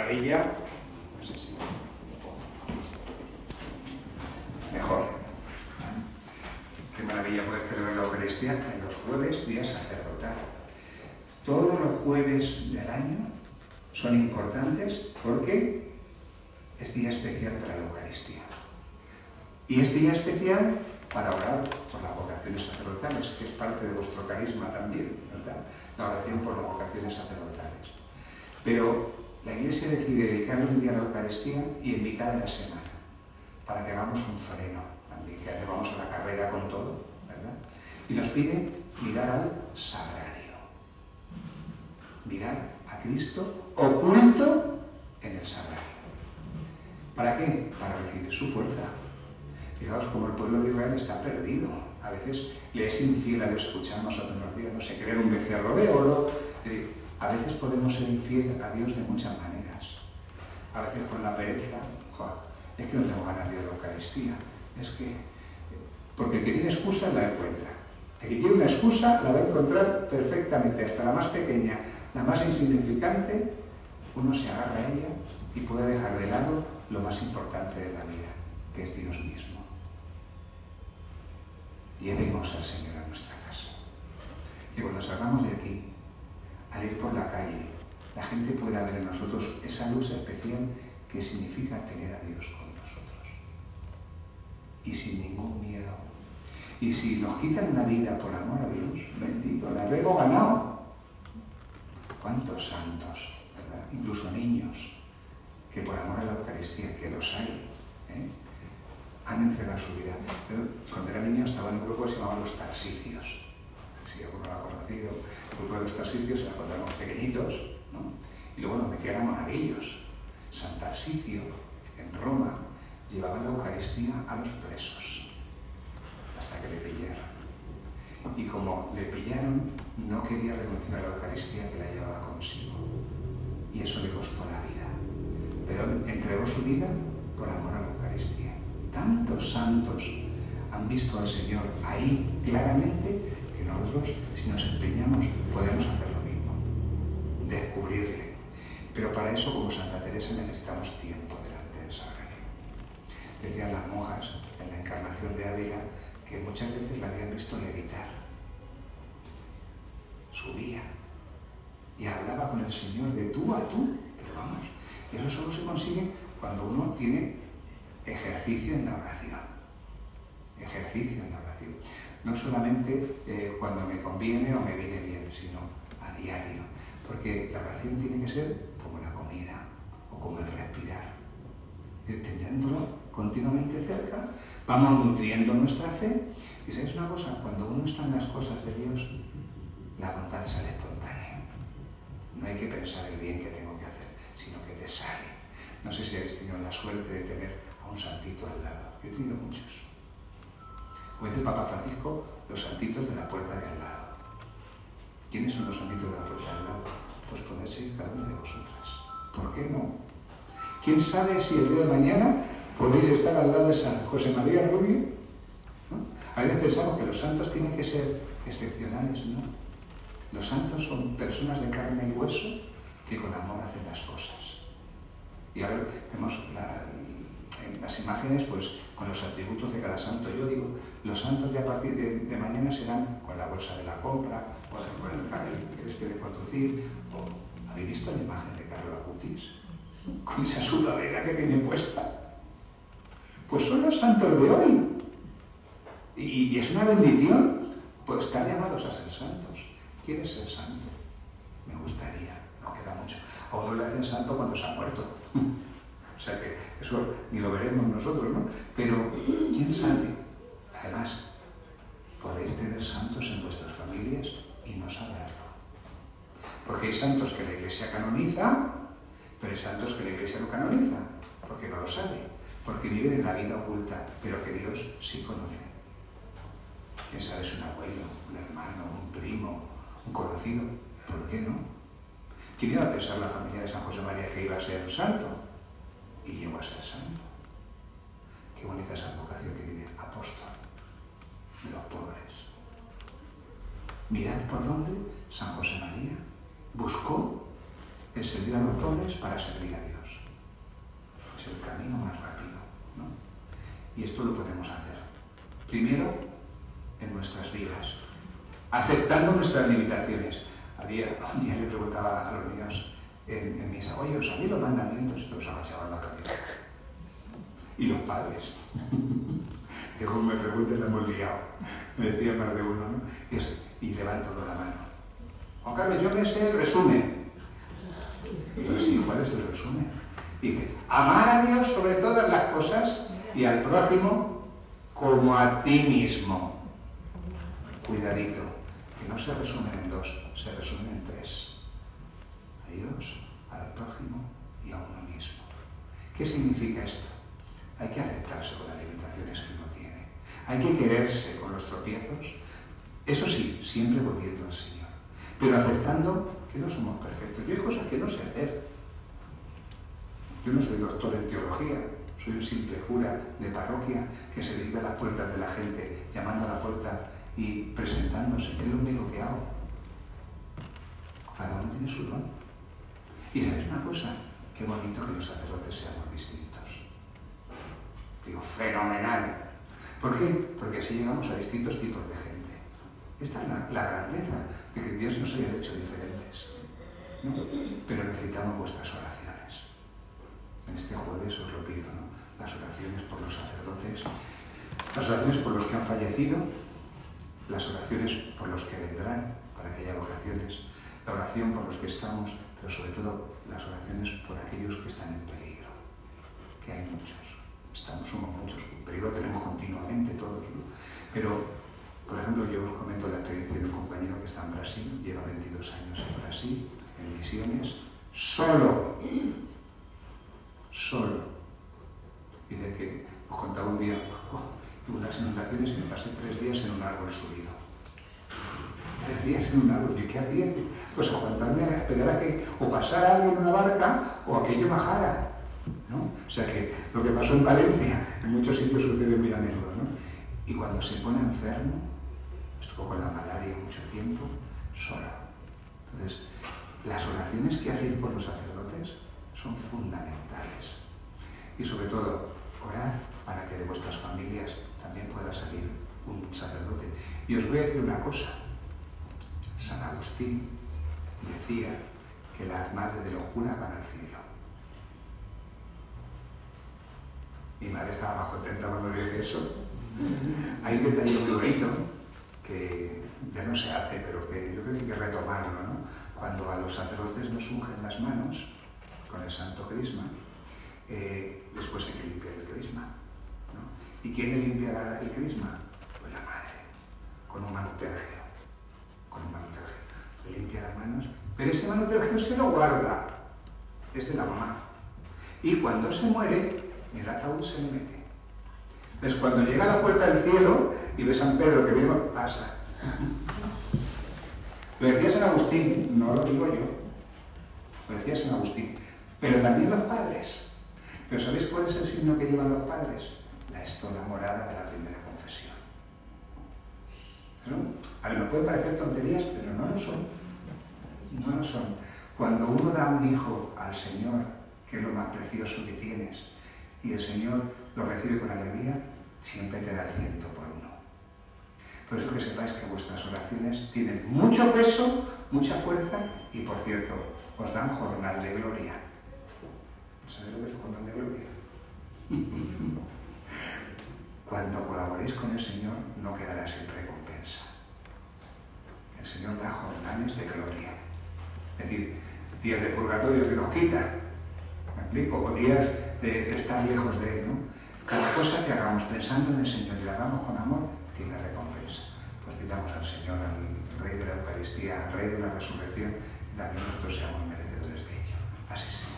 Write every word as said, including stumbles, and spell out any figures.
maravilla, no sé si mejor, qué maravilla poder celebrar la Eucaristía en los jueves, día sacerdotal. Todos los jueves del año son importantes porque es día especial para la Eucaristía. Y es día especial para orar por las vocaciones sacerdotales, que es parte de vuestro carisma también, ¿verdad? La oración por las vocaciones sacerdotales. Pero la Iglesia decide dedicarle un día a la Eucaristía y en mitad de la semana, para que hagamos un freno también, que a veces vamos a la carrera con todo, ¿verdad? Y nos pide mirar al sagrario. Mirar a Cristo oculto en el sagrario. ¿Para qué? Para recibir su fuerza. Fijaos cómo el pueblo de Israel está perdido. A veces le es infiel a Dios, escuchamos otros días, no sé, querer un becerro de oro. Eh, a veces podemos ser infiel a Dios de muchas maneras. A veces con la pereza, joder, es que no tengo ganas de ir a la Eucaristía. Es que, porque el que tiene excusa la encuentra. El que tiene una excusa la va a encontrar perfectamente, hasta la más pequeña, la más insignificante, uno se agarra a ella y puede dejar de lado lo más importante de la vida, que es Dios mismo. Llevemos al Señor a nuestra casa. Que cuando salgamos de aquí, al ir por la calle, la gente pueda ver en nosotros esa luz especial que significa tener a Dios con nosotros. Y sin ningún miedo. Y si nos quitan la vida por amor a Dios, bendito, la habremos ganado. ¿Cuántos santos, verdad? Incluso niños, que por amor a la Eucaristía, que los hay, ¿eh? han entregado su vida. Yo, cuando era niño, estaba en un grupo que se llamaba los Tarsicios. Si alguno lo ha conocido, el grupo de los Tarsicios, era cuando éramos pequeñitos, ¿no? Y luego nos metían a monaguillos. San Tarsicio, en Roma, llevaba la Eucaristía a los presos, hasta que le pillaron. Y como le pillaron, no quería renunciar a la Eucaristía que la llevaba consigo. Y eso le costó la vida. Pero entregó su vida por amor a la Eucaristía. Tantos santos han visto al Señor ahí claramente que nosotros, si nos empeñamos, podemos hacer lo mismo. Descubrirle. Pero para eso, como Santa Teresa, necesitamos tiempo delante del sagrario. Decían las monjas en la Encarnación de Ávila que muchas veces la habían visto levitar. Subía y hablaba con el Señor de tú a tú. Pero vamos, eso solo se consigue cuando uno tiene ejercicio en la oración. Ejercicio en la oración. No solamente eh, cuando me conviene o me viene bien, sino a diario. Porque la oración tiene que ser como la comida o como el respirar. Teniéndolo continuamente cerca, vamos nutriendo nuestra fe. Y ¿sabes una cosa? Cuando uno está en las cosas de Dios, la bondad sale espontánea. No hay que pensar el bien que tengo que hacer, sino que te sale. No sé si habéis tenido la suerte de tener a un santito al lado. Yo he tenido muchos. Como dice el Papa Francisco, los santitos de la puerta de al lado. ¿Quiénes son los santitos de la puerta de al lado? Pues podéis ser cada una de vosotras. ¿Por qué no? ¿Quién sabe si el día de mañana podéis estar al lado de San José María Rubio? ¿No? A veces pensamos que los santos tienen que ser excepcionales, ¿no? Los santos son personas de carne y hueso que con amor hacen las cosas. Y ahora vemos la, en las imágenes, pues, con los atributos de cada santo. Yo digo, los santos de a partir de, de mañana serán con la bolsa de la compra, por ejemplo, el, el este de conducir, o ¿habéis visto la imagen de Carlo Acutis? Con esa sudadera que tiene puesta. Pues son los santos de hoy. Y, y es una bendición, pues están llamados a ser santos. ¿Quieres ser santo? Me gustaría, no queda mucho. A uno le hacen santo cuando se ha muerto. O sea que eso ni lo veremos nosotros, ¿no? Pero, ¿quién sabe? Además, podéis tener santos en vuestras familias y no saberlo. Porque hay santos que la Iglesia canoniza, pero hay santos que la Iglesia no canoniza, porque no lo sabe, porque viven en la vida oculta, pero que Dios sí conoce. ¿Quién sabe? Es un abuelo, un hermano, un primo, un conocido. ¿Por qué no? ¿Quién iba a pensar la familia de San José María que iba a ser santo? Y llegó a ser santo. Qué bonita esa vocación que tiene, apóstol de los pobres. Mirad por dónde San José María buscó es servir a los pobres para servir a Dios. Es el camino más rápido, ¿no? Y esto lo podemos hacer. Primero, en nuestras vidas, aceptando nuestras limitaciones. A día, un día le preguntaba a los niños en, en misa, oye, ¿os sabéis los mandamientos? Y todos agachaban la cabeza. Y los padres. Que como me pregunten, la hemos liado. Me decía más de uno, ¿no? Y, es, y levanto la mano. Juan Carlos, yo me sé el resumen. Y yo, sí, ¿cuál es el resumen? Dice, amar a Dios sobre todas las cosas y al prójimo como a ti mismo. Cuidadito, que no se resumen en dos, se resumen en tres. A Dios, al prójimo y a uno mismo. ¿Qué significa esto? Hay que aceptarse con las limitaciones que uno tiene. Hay que quererse con los tropiezos. Eso sí, siempre volviendo al Señor. Pero aceptando que no somos perfectos. Yo hay cosas que no sé hacer. Yo no soy doctor en teología. Soy un simple cura de parroquia que se dedica a las puertas de la gente, llamando a la puerta y presentándose. Es lo único que hago. Cada uno tiene su don. Y ¿sabes una cosa? Qué bonito que los sacerdotes seamos distintos. Digo, fenomenal. ¿Por qué? Porque así llegamos a distintos tipos de gente. Esta es la, la grandeza de que Dios nos haya hecho diferentes, ¿no? Pero necesitamos vuestras oraciones. En este jueves os lo pido, ¿no? Las oraciones por los sacerdotes, las oraciones por los que han fallecido, las oraciones por los que vendrán, para que haya vocaciones, la oración por los que estamos, pero sobre todo las oraciones por aquellos que están en peligro, que hay muchos. Estamos, somos muchos, peligro tenemos continuamente todos, ¿no? Pero, por ejemplo, yo os comento la experiencia de un compañero que está en Brasil, lleva veintidós años en Brasil, en misiones, solo, solo. Dice que os contaba un día, oh, unas inundaciones y me pasé tres días en un árbol subido. Tres días en un árbol, ¿y qué hacía? Pues aguantarme a esperar a que o pasara algo en una barca o a que yo bajara, ¿no? O sea que lo que pasó en Valencia, en muchos sitios sucede muy a menudo, ¿no? Y cuando se pone enfermo, estuvo con la malaria mucho tiempo, solo. Entonces, las oraciones que hacéis por los sacerdotes son fundamentales. Y sobre todo, orad para que de vuestras familias también pueda salir un sacerdote. Y os voy a decir una cosa. San Agustín decía que la madre de locura van al cielo. Mi madre estaba más contenta cuando dije eso. Hay un detalle muy bonito que ya no se hace, pero que yo creo que hay que retomarlo, ¿no? Cuando a los sacerdotes nos ungen las manos con el santo crisma, eh, después hay que limpiar el crisma, ¿no? ¿Y quién le limpiará el crisma? Pues la madre, con un manotergio, con un manotergio. Le limpia las manos, pero ese manotergio se lo guarda, es de la mamá. Y cuando se muere, en el ataúd se le mete. Entonces, cuando llega a la puerta del cielo y ve San Pedro que viene, pasa. Lo decía San Agustín, no lo digo yo. Lo decía San Agustín. Pero también los padres. ¿Pero sabéis cuál es el signo que llevan los padres? La estola morada de la primera confesión. ¿No? A ver, nos pueden parecer tonterías, pero no lo son. No lo son. Cuando uno da un hijo al Señor, que es lo más precioso que tienes, y el Señor lo recibe con alegría, siempre te da el ciento por uno. Por eso que sepáis que vuestras oraciones tienen mucho peso, mucha fuerza, y por cierto, os dan jornal de gloria. ¿Sabéis lo que es jornal de gloria? Cuando colaboréis con el Señor, no quedará sin recompensa. El Señor da jornales de gloria. Es decir, días de purgatorio que nos quita, ¿me explico? O días de, de estar lejos de Él, ¿no? Cada cosa que hagamos pensando en el Señor y la hagamos con amor, tiene recompensa. Pues pidamos al Señor, al Rey de la Eucaristía, al Rey de la Resurrección, y también nosotros seamos merecedores de ello. Así sea.